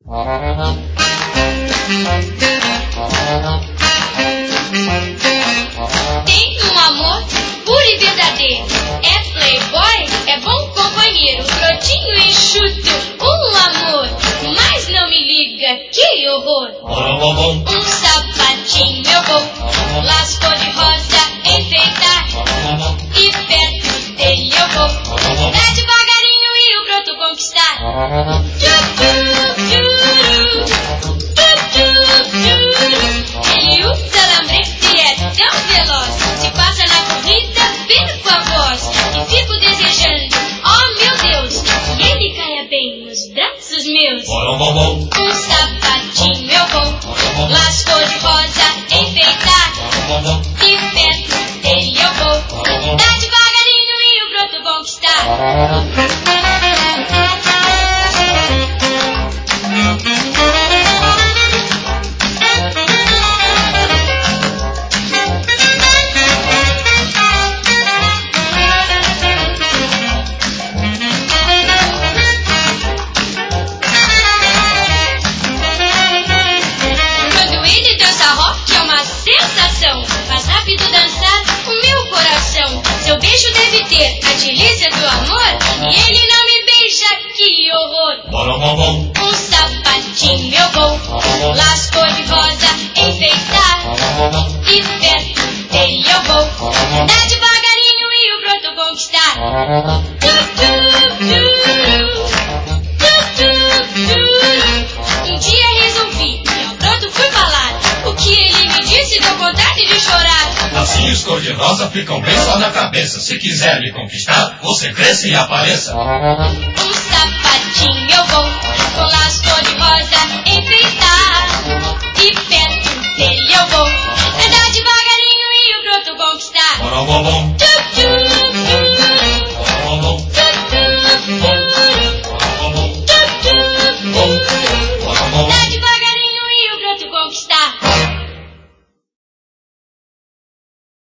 Tem um amor puro e verdadeiro, é playboy, é bom companheiro, brotinho enxuto, um amor, mas não me liga, que horror. Um sapatinho eu vou, las cor de rosa enfeitar, e perto dele eu vou, dar devagarinho e o broto conquistar. Ele usa lambreta e é tão veloz, se passa na corrida, vendo com a voz, e fico desejando, oh meu Deus, que ele caia bem nos braços meus. Um sapatinho eu vou, las cor de rosa enfeitar, e perto dele eu vou, dar devagarinho e o broto conquistar. Faz rápido dançar o meu coração. Seu beijo deve ter a delícia do amor, e ele não me beija, que horror. Um sapatinho eu vou, las cor de rosa enfeitar, e perto dele eu vou, dar devagarinho e o broto conquistar. Um dia resolvi e ao broto fui falar. O que ele me disse deu vontade de chorar. Lacinhos cor-de-rosa ficam bem só na cabeça. Se quiser me conquistar, você cresça e apareça. Um sapatinho eu vou,